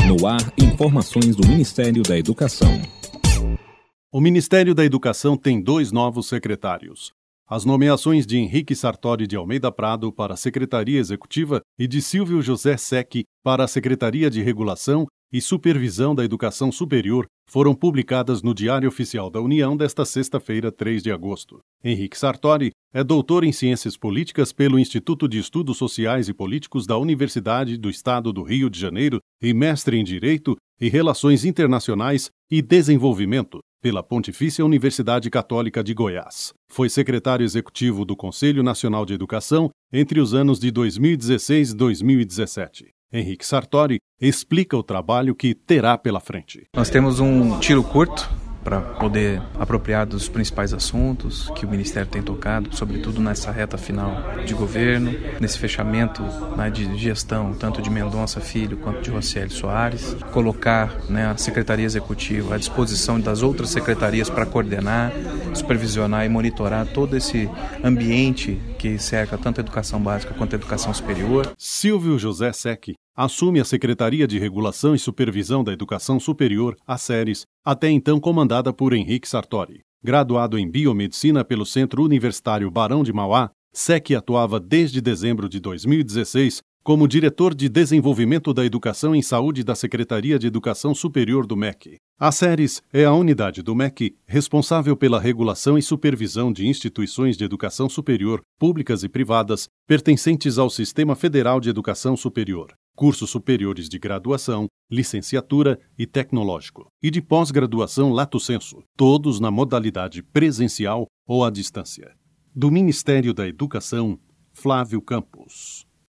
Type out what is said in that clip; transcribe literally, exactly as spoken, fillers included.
No ar, informações do Ministério da Educação. O Ministério da Educação tem dois novos secretários. As nomeações de Henrique Sartori de Almeida Prado para a Secretaria Executiva e de Silvio José Secchi para a Secretaria de Regulação e Supervisão da Educação Superior foram publicadas no Diário Oficial da União desta sexta-feira, três de agosto. Henrique Sartori é doutor em Ciências Políticas pelo Instituto de Estudos Sociais e Políticos da Universidade do Estado do Rio de Janeiro e mestre em Direito e Relações Internacionais e Desenvolvimento pela Pontifícia Universidade Católica de Goiás. Foi secretário executivo do Conselho Nacional de Educação entre os anos de dois mil e dezesseis e dois mil e dezessete. Henrique Sartori explica o trabalho que terá pela frente. Nós temos um tiro curto para poder apropriar dos principais assuntos que o Ministério tem tocado, sobretudo nessa reta final de governo, nesse fechamento, né, de gestão, tanto de Mendonça Filho quanto de Rocieli Soares, colocar, né, a Secretaria Executiva à disposição das outras secretarias para coordenar, supervisionar e monitorar todo esse ambiente que cerca tanto a educação básica quanto a educação superior. Silvio José Secchi assume a Secretaria de Regulação e Supervisão da Educação Superior, a SERES, até então comandada por Henrique Sartori. Graduado em Biomedicina pelo Centro Universitário Barão de Mauá, Secchi atuava desde dezembro de dois mil e dezesseis como diretor de Desenvolvimento da Educação em Saúde da Secretaria de Educação Superior do M E C. A SERES é a unidade do M E C responsável pela regulação e supervisão de instituições de educação superior, públicas e privadas, pertencentes ao Sistema Federal de Educação Superior, cursos superiores de graduação, licenciatura e tecnológico, e de pós-graduação lato sensu, todos na modalidade presencial ou à distância. Do Ministério da Educação, Flávio Campos.